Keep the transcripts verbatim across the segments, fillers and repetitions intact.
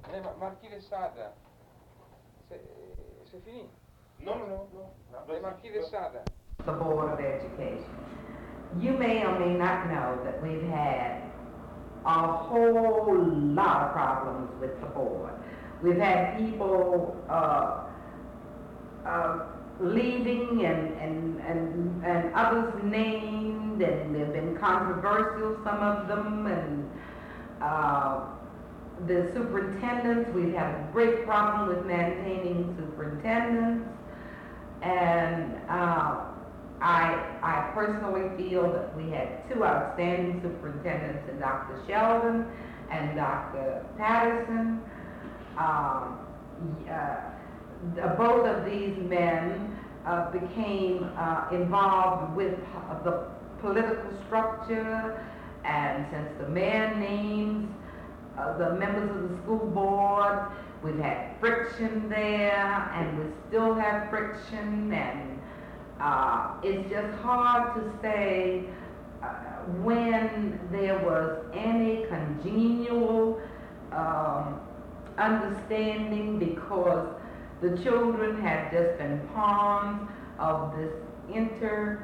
Eh, ma Marquis de Sade, c'est c'est fini? Non, non, non, non. Les Marquis de Sade. The Board of Education. You may or may not know that we've had a whole lot of problems with the board. We've had people uh, uh, leaving and, and, and, and others named, and they've been controversial, some of them, and uh, the superintendents, we've had a great problem with maintaining superintendents, and uh, I, I personally feel that we had two outstanding superintendents in Doctor Sheldon and Doctor Patterson. Um, uh, both of these men uh, became uh, involved with uh, the political structure, and since the mayor names uh, the members of the school board, we've had friction there, and we still have friction, and Uh, it's just hard to say uh, when there was any congenial um, understanding, because the children had just been pawns of this inter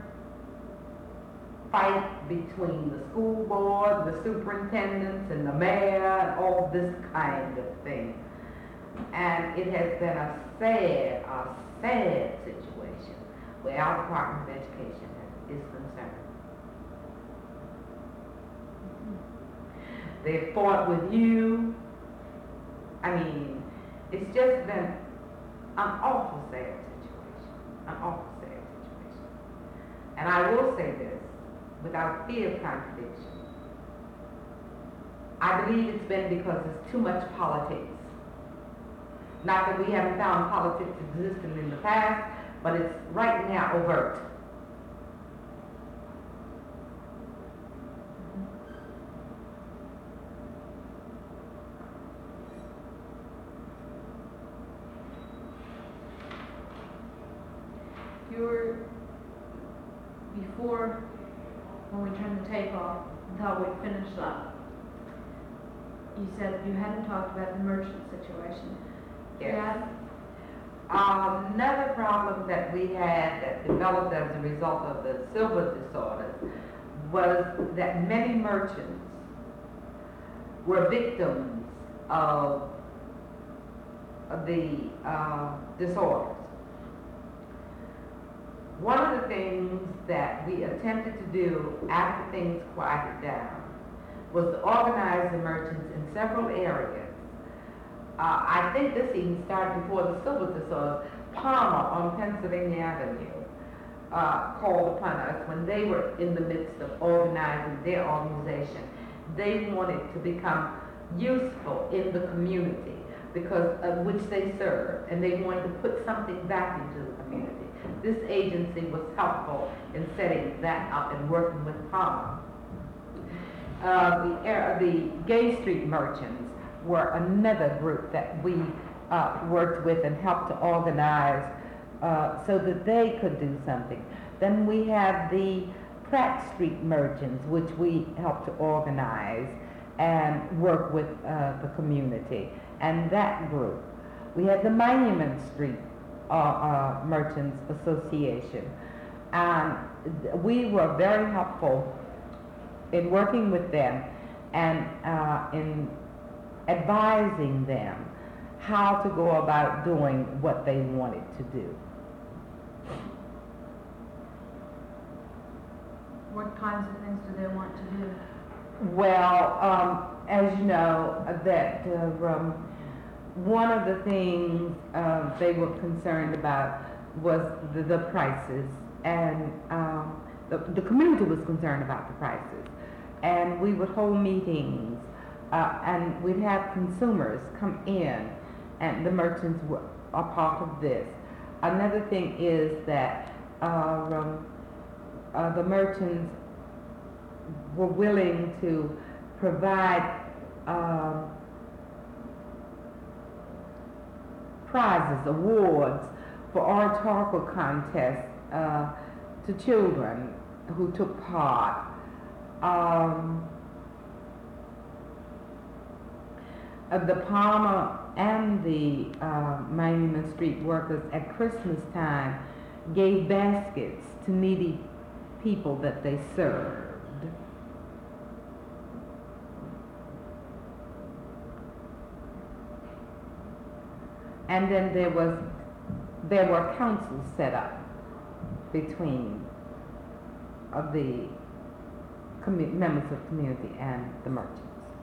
fight between the school board, the superintendents, and the mayor, and all this kind of thing. And it has been a sad, a sad situation where our Department of Education is concerned. They fought with you. I mean, it's just been an awful sad situation, an awful sad situation. And I will say this, without fear of contradiction, I believe it's been because there's too much politics. Not that we haven't found politics existing in the past, but it's right now overt. You were, before, when we turned the tape off, until we finished up, you said you hadn't talked about the merchant situation. Yes. Yeah. Um, another problem that we had that developed as a result of the silver disorders was that many merchants were victims of, of the uh, disorders. One of the things that we attempted to do after things quieted down was to organize the merchants in several areas. Uh, I think this even started before the silver disorders. Palmer on Pennsylvania Avenue uh, called upon us when they were in the midst of organizing their organization. They wanted to become useful in the community because of which they serve, and they wanted to put something back into the community. This agency was helpful in setting that up and working with Palmer. Uh, the, uh, the Gay Street merchants were another group that we uh, worked with and helped to organize uh, so that they could do something. Then we have the Pratt Street merchants, which we helped to organize and work with uh, the community and that group. We had the Monument Street uh, uh, Merchants Association, and we were very helpful in working with them and uh, in advising them how to go about doing what they wanted to do. What kinds of things do they want to do? Well, um, as you know, uh, that uh, um, one of the things uh, they were concerned about was the, the prices, and um, the, the community was concerned about the prices. And we would hold meetings, uh, and we'd have consumers come in, and the merchants were a part of this. Another thing is that uh, um, uh, the merchants were willing to provide uh, prizes, awards for oratorical contests uh, to children who took part. Um, of the Palmer and the uh, Monument Street workers at Christmas time gave baskets to needy people that they served. And then there was, there were councils set up between of the commu- members of the community and the merchants.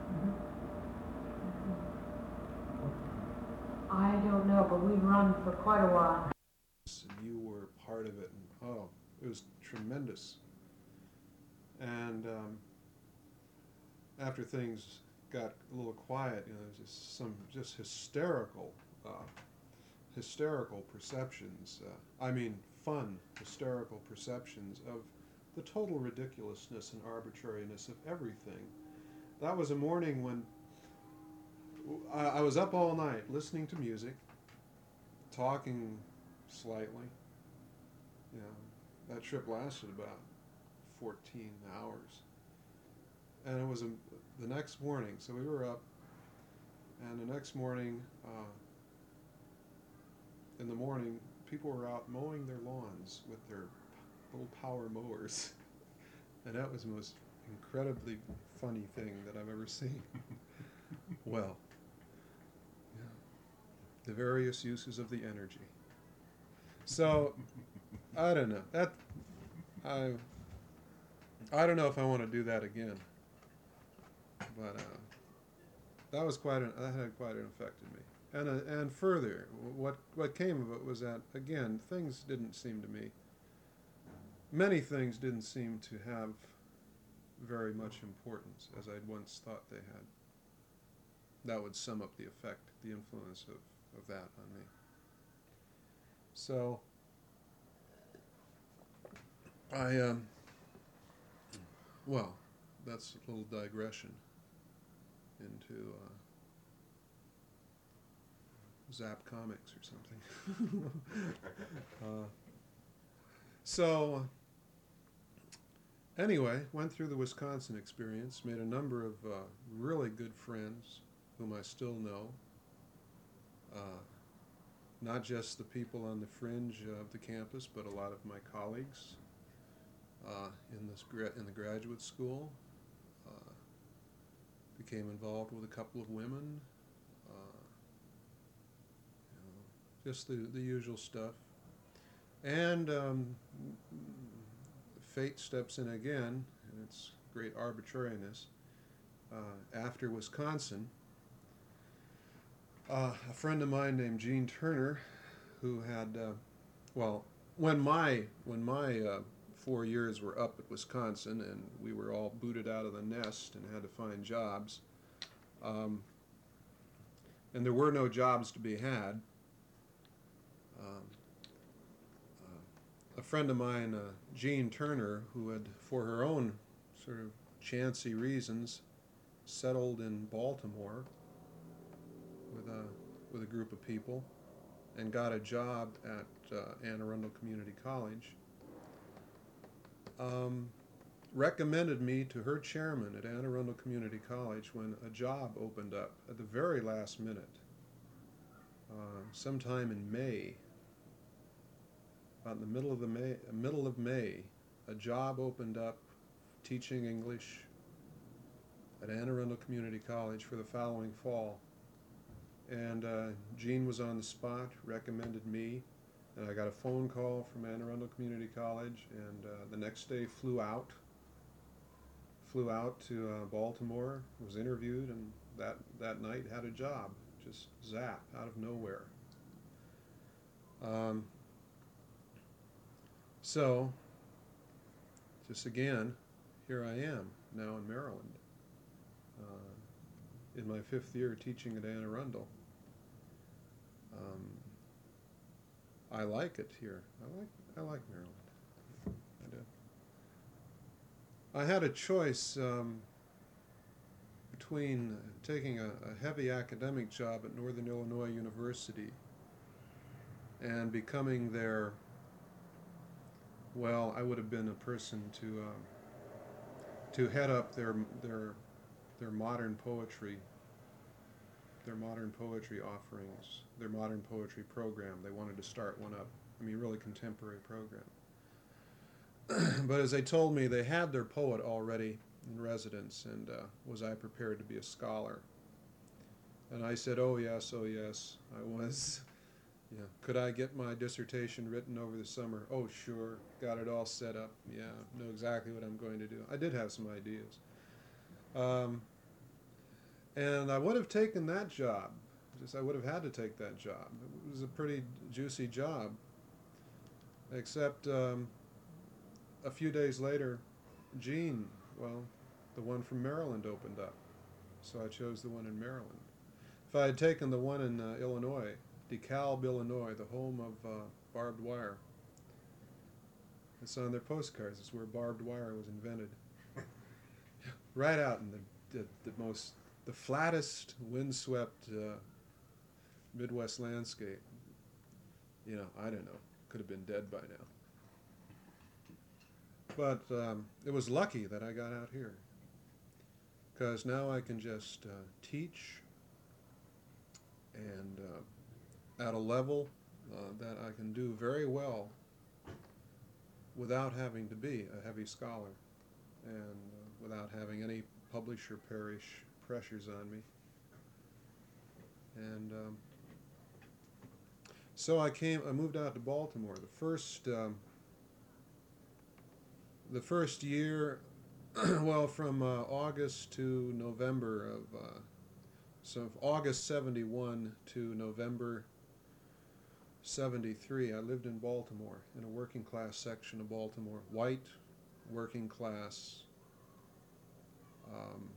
I don't know, but we run for quite a while. And you were part of it, and oh, it was tremendous. And um, after things got a little quiet, you know, just some just hysterical, uh, hysterical perceptions. Uh, I mean, fun, hysterical perceptions of the total ridiculousness and arbitrariness of everything. That was a morning when I, I was up all night listening to music, talking slightly. You know, that trip lasted about fourteen hours. And it was a, the next morning, so we were up, and the next morning, uh, in the morning, people were out mowing their lawns with their little power mowers. And that was the most incredibly funny thing that I've ever seen. Well, yeah, the various uses of the energy. So, I don't know. That I I don't know if I want to do that again. But uh, that was quite an, that had quite an effect on me. And uh, and further, what what came of it was that again things didn't seem to me. Many things didn't seem to have very much importance as I'd once thought they had. That would sum up the effect, the influence of, of that on me. So, I, um, well, that's a little digression into uh, Zap Comics or something. uh, so, anyway, went through the Wisconsin experience, made a number of uh, really good friends whom I still know. Uh, not just the people on the fringe of the campus, but a lot of my colleagues uh, in this gra- in the graduate school. Uh, became involved with a couple of women. Uh, you know, just the, the usual stuff. And um, fate steps in again, and its great arbitrariness. Uh, after Wisconsin, uh, a friend of mine named Gene Turner, who had, uh, well, when my when my uh, four years were up at Wisconsin, and we were all booted out of the nest and had to find jobs, um, and there were no jobs to be had. Um, uh, a friend of mine, uh, Jean Turner, who had, for her own sort of chancy reasons, settled in Baltimore with a with a group of people, and got a job at uh, Anne Arundel Community College. Um, recommended me to her chairman at Anne Arundel Community College when a job opened up at the very last minute, uh, sometime in May. About in the middle of the May, middle of May, a job opened up teaching English at Anne Arundel Community College for the following fall. And uh, Gene was on the spot, recommended me, and I got a phone call from Anne Arundel Community College, and uh, the next day flew out, flew out to uh, Baltimore, was interviewed, and that, that night had a job, just zap, out of nowhere. Um, so, just again, here I am, now in Maryland. Uh, in my fifth year teaching at Anne Arundel. Um, I like it here. I like I like Maryland. I do. I had a choice um, between taking a, a heavy academic job at Northern Illinois University and becoming their, well, I would have been a person to um, to head up their their their modern poetry their modern poetry offerings, their modern poetry program. They wanted to start one up. I mean, really contemporary program. But as they told me, they had their poet already in residence, and uh, was I prepared to be a scholar? And I said, oh yes, oh yes, I was. Yeah. Could I get my dissertation written over the summer? Oh sure, got it all set up. Yeah, know exactly what I'm going to do. I did have some ideas. Um, and I would have taken that job. Just I would have had to take that job. It was a pretty juicy job. Except um, a few days later, Gene, well, the one from Maryland opened up. So I chose the one in Maryland. If I had taken the one in uh, Illinois, DeKalb, Illinois, the home of uh, barbed wire. It's on their postcards. It's where barbed wire was invented. Right out in the, the, the most, the flattest, windswept uh, Midwest landscape. You know, I don't know. Could have been dead by now. But um, it was lucky that I got out here, because now I can just uh, teach and uh, at a level uh, that I can do very well without having to be a heavy scholar and uh, without having any publisher parish pressures on me. And um, so I came, I moved out to Baltimore. The first, um, the first year, well, from uh, August to November of, uh, so August seventy-one to November seventy-three, I lived in Baltimore, in a working class section of Baltimore, white, working class, um,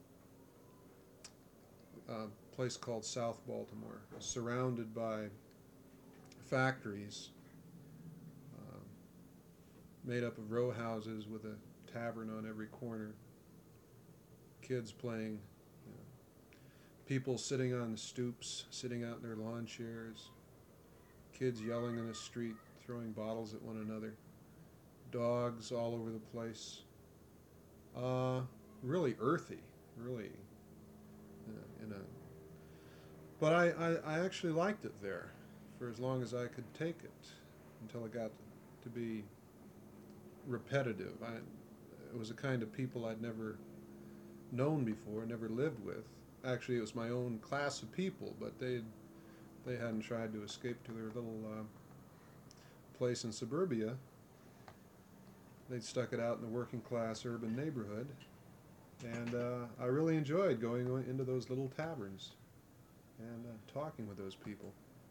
a place called South Baltimore, surrounded by factories, uh, made up of row houses with a tavern on every corner, kids playing, you know, people sitting on the stoops, sitting out in their lawn chairs, kids yelling in the street, throwing bottles at one another, dogs all over the place. Uh, really earthy, really, uh, in a. But I, I, I actually liked it there for as long as I could take it, until it got to be repetitive. I, it was a kind of people I'd never known before, never lived with. Actually, it was my own class of people, but they they hadn't tried to escape to their little uh, place in suburbia. They'd stuck it out in the working class urban neighborhood, and uh, I really enjoyed going into those little taverns and uh, talking with those people.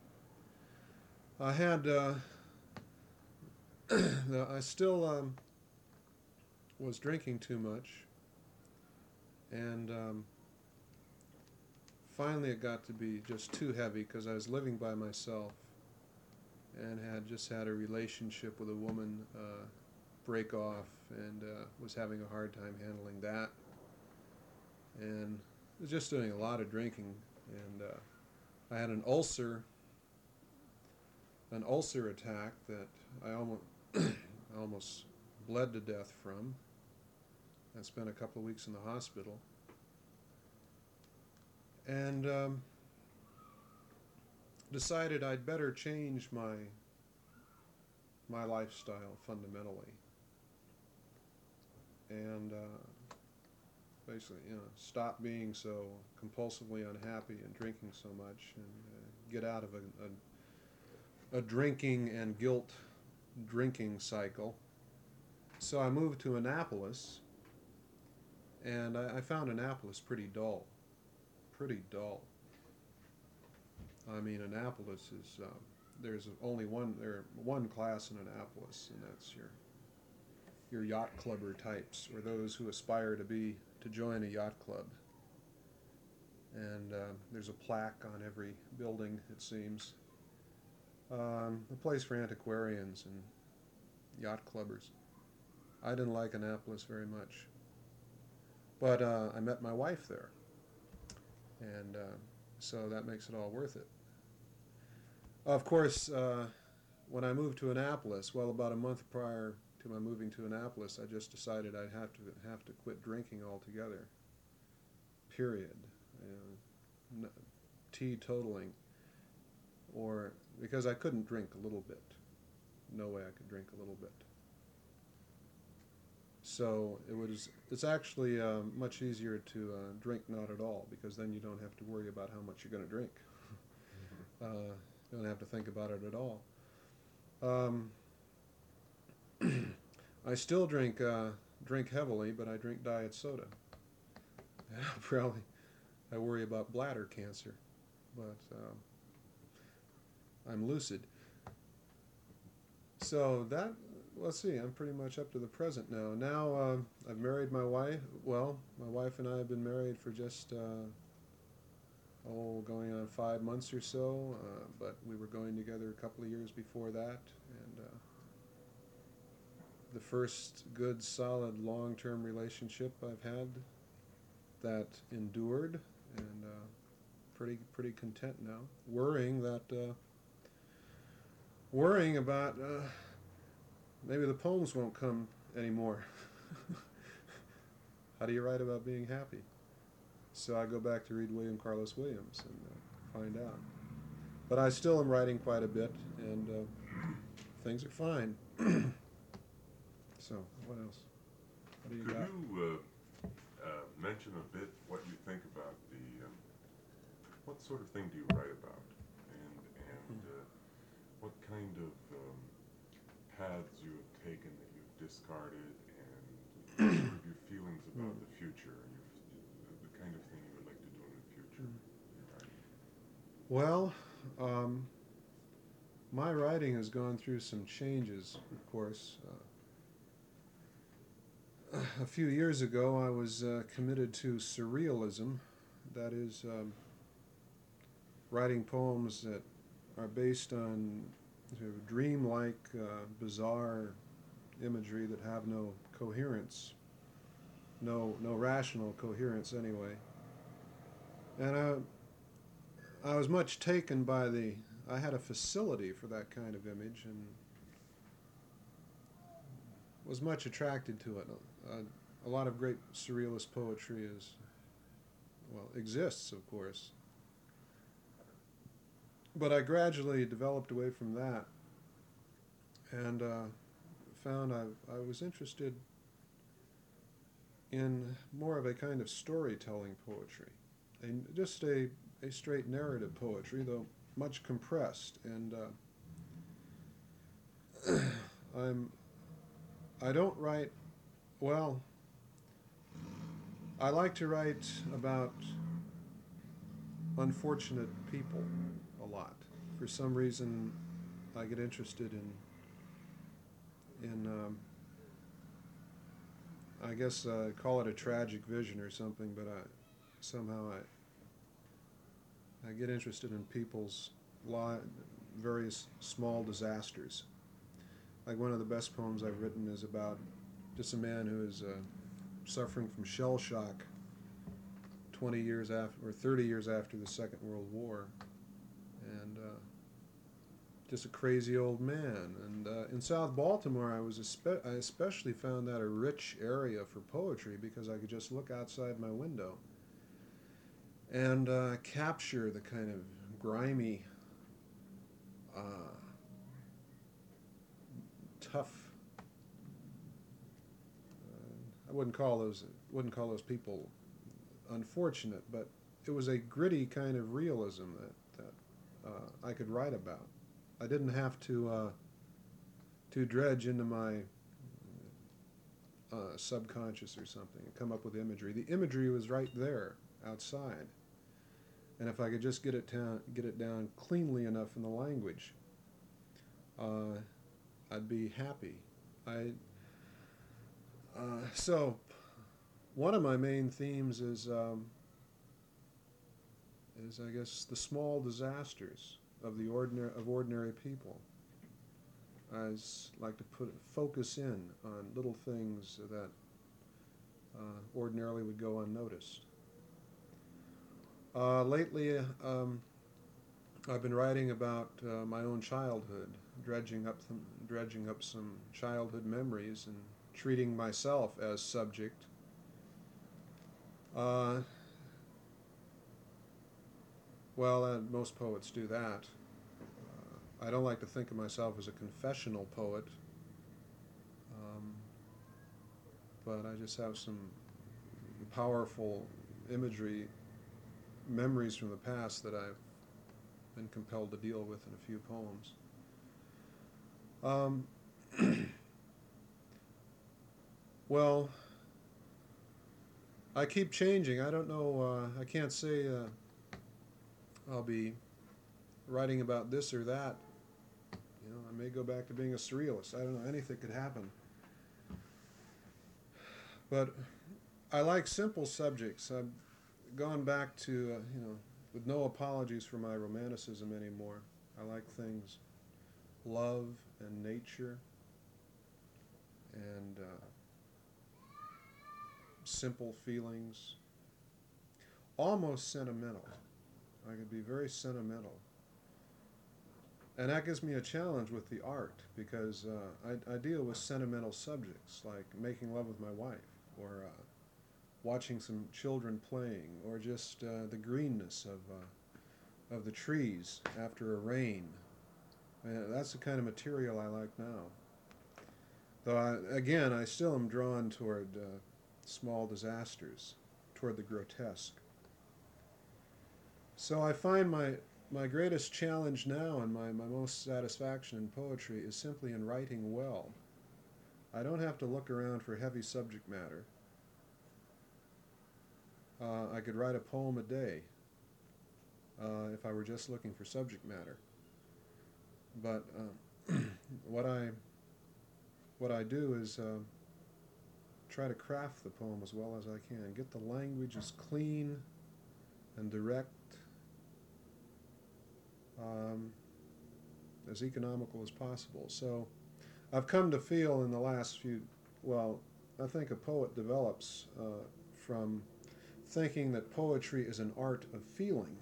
I had, uh, I still um, was drinking too much, and um, finally it got to be just too heavy, because I was living by myself and had just had a relationship with a woman uh, break off, and uh, was having a hard time handling that, and was just doing a lot of drinking, and uh, I had an ulcer an ulcer attack that I almost I almost bled to death from. I spent a couple of weeks in the hospital, and um, decided I'd better change my my lifestyle fundamentally, and uh, basically, you know, stop being so compulsively unhappy and drinking so much, and uh, get out of a, a a drinking and guilt drinking cycle. So I moved to Annapolis, and I, I found Annapolis pretty dull. Pretty dull. I mean, Annapolis is, uh, there's only one, there one class in Annapolis, and that's your your yacht clubber types, or those who aspire to be, to join a yacht club. And uh, there's a plaque on every building, it seems. Um, a place for antiquarians and yacht clubbers. I didn't like Annapolis very much, but uh, I met my wife there, and uh, so that makes it all worth it. Of course, uh, when I moved to Annapolis, well, about a month prior to my moving to Annapolis, I just decided I'd have to have to quit drinking altogether. Period. You know, teetotaling, or because I couldn't drink a little bit. No way I could drink a little bit. So it was. It's actually uh, much easier to uh, drink not at all, because then you don't have to worry about how much you're going to drink. uh, you don't have to think about it at all. Um, I still drink uh, drink heavily, but I drink diet soda. Probably, I worry about bladder cancer, but um, I'm lucid. So that. Let's see, I'm pretty much up to the present now. Now uh, I've married my wife. Well, my wife and I have been married for just, uh, oh, going on five months or so, uh, but we were going together a couple of years before that. And uh, the first good, solid, long-term relationship I've had that endured, and uh, pretty, pretty content now. Worrying that, uh, worrying about... Uh, Maybe the poems won't come anymore. How do you write about being happy? So I go back to read William Carlos Williams and uh, find out. But I still am writing quite a bit, and uh, things are fine. So, what else? What do you Could got? you uh, uh, mention a bit what you think about the, um, what sort of thing do you write about? And, and uh, what kind of um, paths you have taken that you've discarded, and sort of your feelings about the future, and your, the kind of thing you would like to do in the future? Mm. Well, um, my writing has gone through some changes, of course. Uh, a few years ago, I was uh, committed to surrealism, that is, um, writing poems that are based on sort of dreamlike, uh, bizarre imagery that have no coherence, no no rational coherence anyway. And I, I was much taken by the, I had a facility for that kind of image and was much attracted to it. Uh, a lot of great surrealist poetry is, well, exists, of course. But I gradually developed away from that, and uh, found I, I was interested in more of a kind of storytelling poetry, and just a, a straight narrative poetry, though much compressed. And uh, I'm I don't write, well, I like to write about unfortunate people a lot. For some reason, I get interested in, in um, I guess uh, call it a tragic vision or something, but I somehow I I get interested in people's li- various small disasters. Like one of the best poems I've written is about just a man who is uh, suffering from shell shock twenty years after, or thirty years after the Second World War, and uh, just a crazy old man. And uh, in South Baltimore, I was espe- I especially found that a rich area for poetry, because I could just look outside my window and uh, capture the kind of grimy, uh, tough. Uh, I wouldn't call those wouldn't call those people unfortunate, but it was a gritty kind of realism that that uh, I could write about. I didn't have to uh, to dredge into my uh, subconscious or something and come up with imagery. The imagery was right there outside, and if I could just get it down, get it down cleanly enough in the language, uh, I'd be happy. I uh, so one of my main themes is um, is I guess the small disasters of the ordinary of ordinary people. I s- like to put focus in on little things that uh, ordinarily would go unnoticed. Uh, lately, um, I've been writing about uh, my own childhood, dredging up some, dredging up some childhood memories, and treating myself as subject. Uh, well, uh, most poets do that. Uh, I don't like to think of myself as a confessional poet, um, but I just have some powerful imagery, memories from the past that I've been compelled to deal with in a few poems. Um, well, I keep changing. I don't know, uh, I can't say uh, I'll be writing about this or that. You know, I may go back to being a surrealist. I don't know, anything could happen. But I like simple subjects. I've gone back to, uh, you know, with no apologies for my romanticism anymore. I like things, love and nature, and uh, simple feelings, almost sentimental. I could be very sentimental. And that gives me a challenge with the art, because uh, I, I deal with sentimental subjects, like making love with my wife, or uh, watching some children playing, or just uh, the greenness of, uh, of the trees after a rain. And that's the kind of material I like now. Though, I, again, I still am drawn toward uh, small disasters, toward the grotesque. So I find my, my greatest challenge now, and my, my most satisfaction in poetry, is simply in writing well. I don't have to look around for heavy subject matter. Uh, I could write a poem a day uh, if I were just looking for subject matter. But uh, what I what I do is uh, try to craft the poem as well as I can, get the language as clean and direct, um, as economical as possible. So I've come to feel in the last few, well, I think a poet develops uh, from thinking that poetry is an art of feeling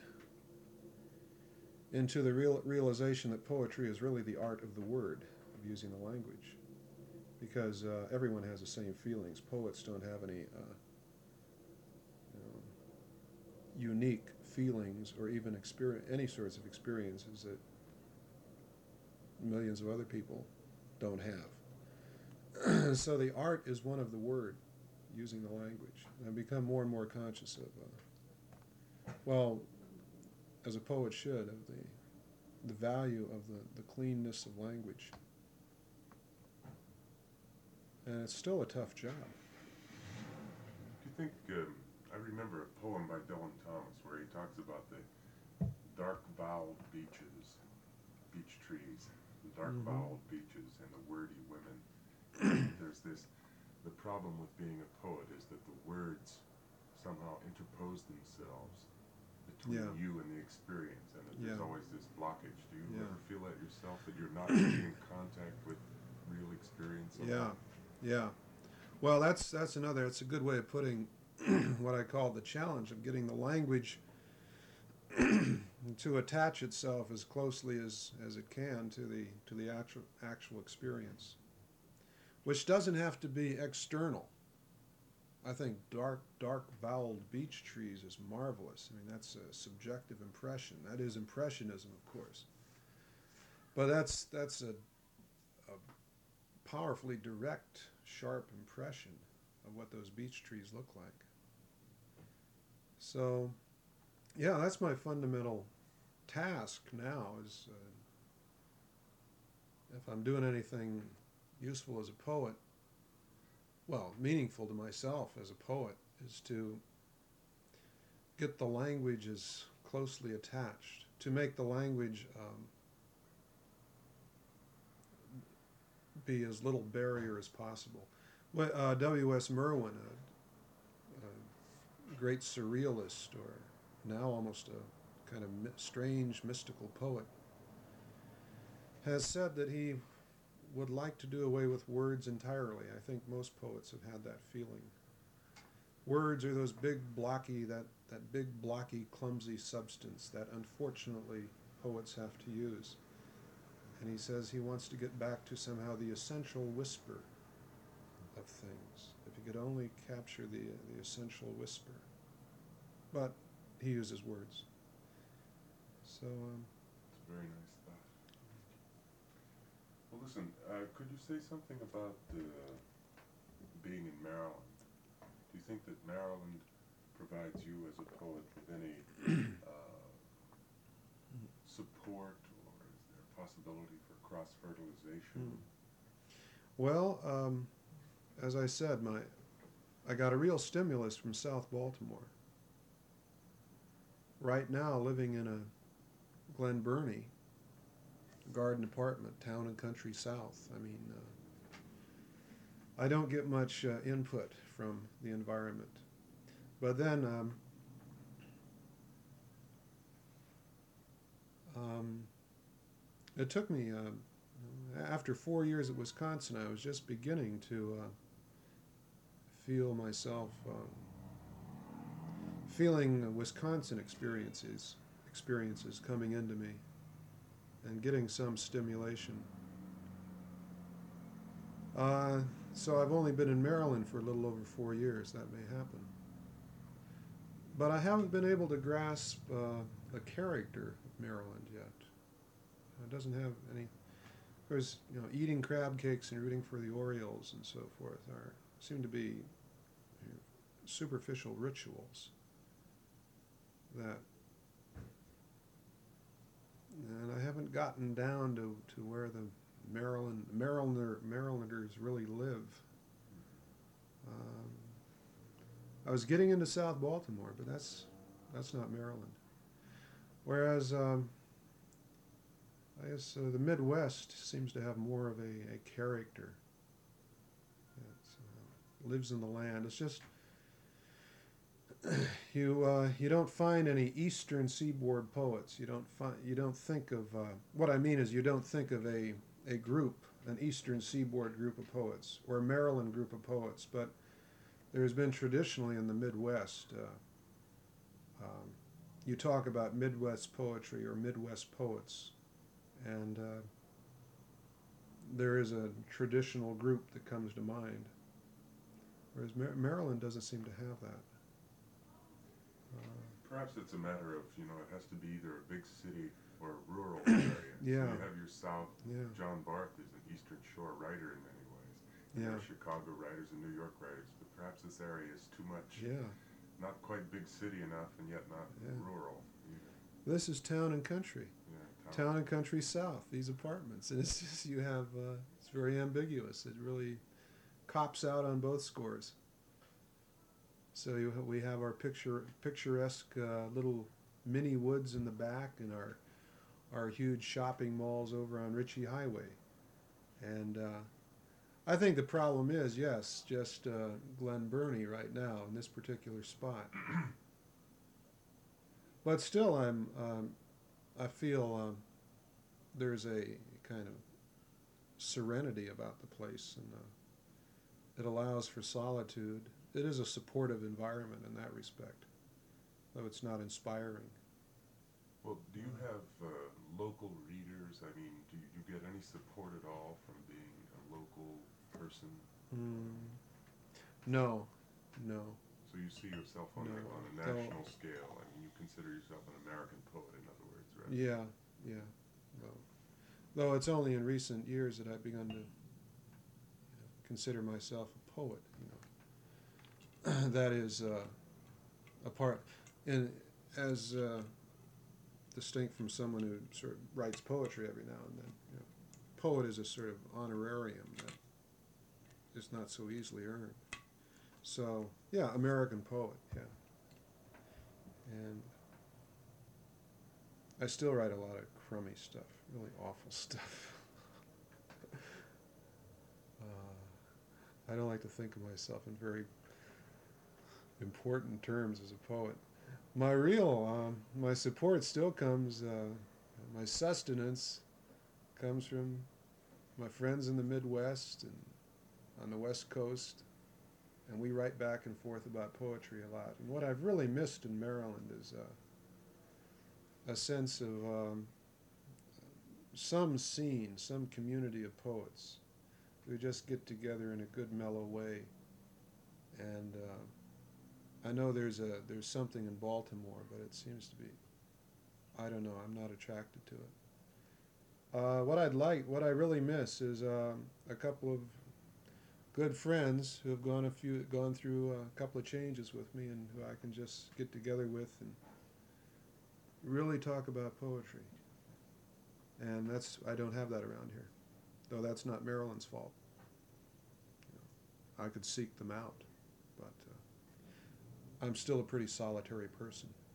into the real realization that poetry is really the art of the word, of using the language. Because uh, everyone has the same feelings. Poets don't have any uh, you know, unique feelings or even experience, any sorts of experiences that millions of other people don't have. So the art is one of the word, using the language. And I've become more and more conscious of, uh, well, as a poet should, of the the value of the, the cleanness of language. And it's still a tough job. Do you think, um, I remember a poem by Dylan Thomas where he talks about the dark-bowled beaches, beach trees, the dark-bowled mm-hmm. beaches, and the wordy women. There's this, the problem with being a poet is that the words somehow interpose themselves between yeah. you and the experience, and that there's yeah. always this blockage. Do you yeah. ever feel that yourself, that you're not really in contact with real experience? Yeah, yeah. Well, that's that's another, it's a good way of putting what I call the challenge of getting the language to attach itself as closely as, as it can to the to the actual actual experience, which doesn't have to be external. I think dark, dark-voweled beech trees is marvelous. I mean, that's a subjective impression. That is impressionism, of course. But that's that's a, a powerfully direct, sharp impression of what those beech trees look like. So, yeah, that's my fundamental task now. Is uh, if I'm doing anything useful as a poet, well, meaningful to myself as a poet, is to get the language as closely attached, to make the language um, be as little barrier as possible. Well, uh, W S Merwin, a, a great surrealist, or now almost a kind of mi- strange mystical poet, has said that he would like to do away with words entirely. I think most poets have had that feeling. Words are those big blocky, that, that big blocky clumsy substance that unfortunately poets have to use. And he says he wants to get back to somehow the essential whisper of things. If he could only capture the, the essential whisper. But he uses words. So, um, It's a very nice thought. Well, listen, uh, could you say something about uh, being in Maryland? Do you think that Maryland provides you as a poet with any uh, support, or is there a possibility for cross-fertilization? well, um, as I said, my I got a real stimulus from South Baltimore. Right now, living in a Glen Burnie garden apartment, town and country south. I mean, uh, I don't get much uh, input from the environment. But then, um, um, it took me, uh, after four years at Wisconsin, I was just beginning to uh, feel myself, um, feeling Wisconsin experiences, experiences coming into me and getting some stimulation. Uh, so I've only been in Maryland for a little over four years. That may happen. But I haven't been able to grasp uh, the character of Maryland yet. It doesn't have any. Of course, you know, eating crab cakes and rooting for the Orioles and so forth are seem to be, you know, superficial rituals that, and I haven't gotten down to, to where the Maryland Marylander Marylanders really live. Um, I was getting into South Baltimore, but that's that's not Maryland. Whereas um, I guess uh, the Midwest seems to have more of a, a character. It uh, lives in the land. It's just you uh, you don't find any Eastern Seaboard poets. You don't find you don't think of uh, what I mean is you don't think of a a group, an Eastern Seaboard group of poets or a Maryland group of poets, but there's been traditionally in the Midwest. Uh, um, you talk about Midwest poetry or Midwest poets, and uh, there is a traditional group that comes to mind, whereas Mar- Maryland doesn't seem to have that. Uh, Perhaps it's a matter of, you know, it has to be either a big city or a rural area. Yeah. So you have your South. yeah, John Barth is an Eastern Shore writer in many ways. yeah, There are Chicago writers and New York writers, but perhaps this area is too much, yeah. not quite big city enough and yet not Yeah. rural either. This is town and country. Yeah, Town and country south, these apartments. And it's just, you have, uh, it's very ambiguous. It really cops out on both scores. So you, ha- we have our picture, picturesque uh, little mini woods in the back and our, our huge shopping malls over on Ritchie Highway. And uh, I think the problem is, yes, just uh, Glen Burnie right now in this particular spot. But still, I'm, um, I feel um, there's a kind of serenity about the place, and uh, it allows for solitude. It is a supportive environment in that respect, though it's not inspiring. Well, do you have uh, local readers? I mean, do you, you get any support at all from being a local person? Mm, no, no. So you see yourself on, No, a, on a don't. national scale. I mean, you consider yourself an American poet, in other words, right? Yeah, yeah. Well, though it's only in recent years that I've begun to, you know, consider myself a poet. You know, that is uh, a part, and as uh, distinct from someone who sort of writes poetry every now and then. You know, poet is a sort of honorarium that is not so easily earned. So yeah, American poet. Yeah, and I still write a lot of crummy stuff, really awful stuff. uh, I don't like to think of myself in very important terms as a poet. My real, um, my support still comes, uh, my sustenance comes from my friends in the Midwest and on the West Coast, and we write back and forth about poetry a lot. And what I've really missed in Maryland is uh, a sense of um, some scene, some community of poets who just get together in a good, mellow way. And uh, I know there's a there's something in Baltimore, but it seems to be I don't know. I'm not attracted to it. Uh, what I'd like, what I really miss, is um, a couple of good friends who have gone a few, gone through a couple of changes with me, and who I can just get together with and really talk about poetry. And that's, I don't have that around here, though that's not Maryland's fault. You know, I could seek them out, but uh, I'm still a pretty solitary person.